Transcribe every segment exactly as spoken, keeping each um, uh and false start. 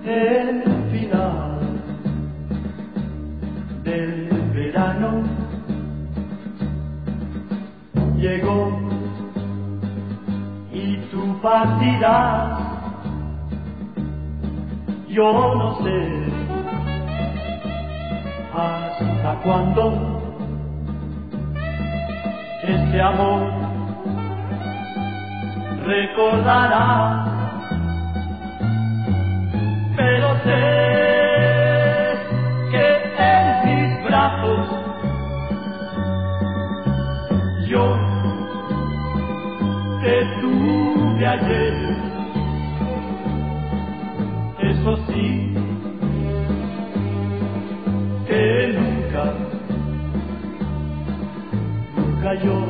El final del verano llegó y tú partirás. Yo no sé hasta cuándo este amor recordará, pero sé que en mis brazos yo te tuve ayer. Eso sí, que nunca, nunca yo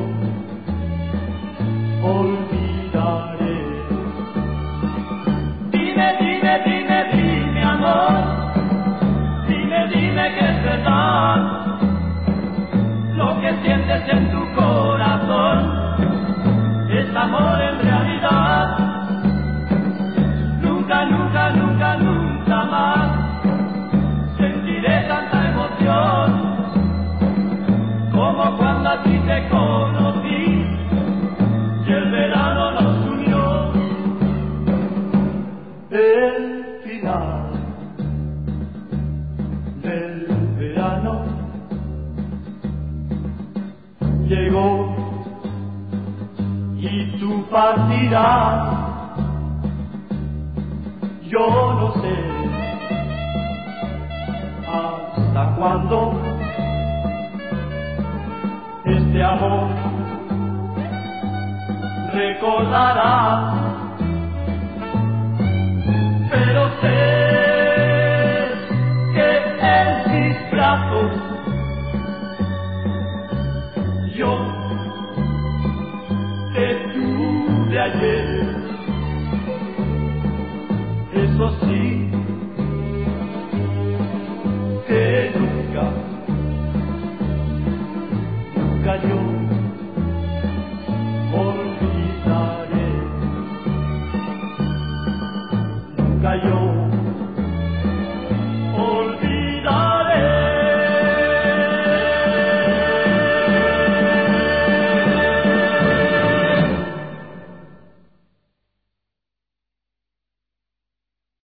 olvidaré. Dime, dime, dime, dime, amor, dime, dime que es verdad lo que sientes en tu corazón, es amor en realidad. Nunca, nunca, nunca, nunca más sentiré tanta emoción como cuando a ti te conocí y el verano nos unió. El final del verano llegó y tú partirás. Yo no sé hasta cuándo este amor recordará, pero sé que en mis brazos yo te tuve ayer.